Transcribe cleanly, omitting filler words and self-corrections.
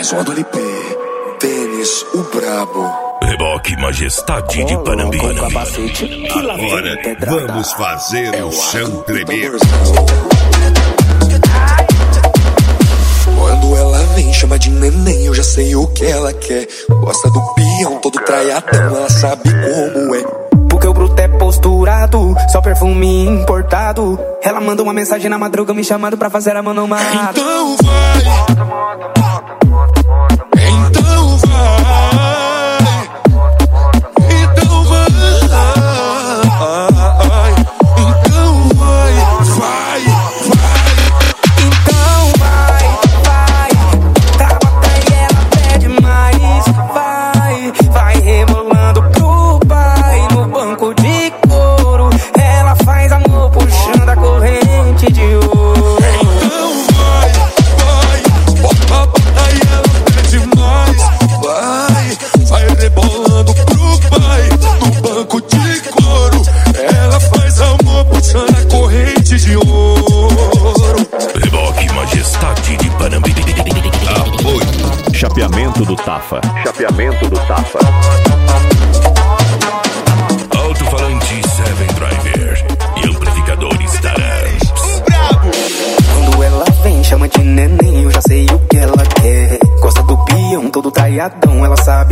Mais uma do LP, Denis, o brabo. Reboque Majestade de Panambi. Agora vamos fazer o chão tremer. Quando ela vem, chama de neném, eu já sei o que ela quer. Gosta do peão, todo traiadão, ela sabe como é. Porque o bruto é posturado, só perfume importado. Ela manda uma mensagem na madruga me chamando pra fazer a manomada. Então vai, então vai, então vai, então vai, vai, vai. Então vai, trava até e ela pede mais. Vai rebolando pro pai no banco de couro. Ela faz amor puxando a corrente de ouro. Então vai, bota e ela pede mais. Vai rebolando pro pai no banco de couro. Ela faz amor puxando a corrente de ouro. Reboque Majestade de Panambi. Apoio. Chapeamento do Tafa. Alto-falante 7 Driver e amplificadores Taramps. Quando ela vem, chama de neném, eu já sei o que ela quer. Gosta do peão, todo traiadão, ela sabe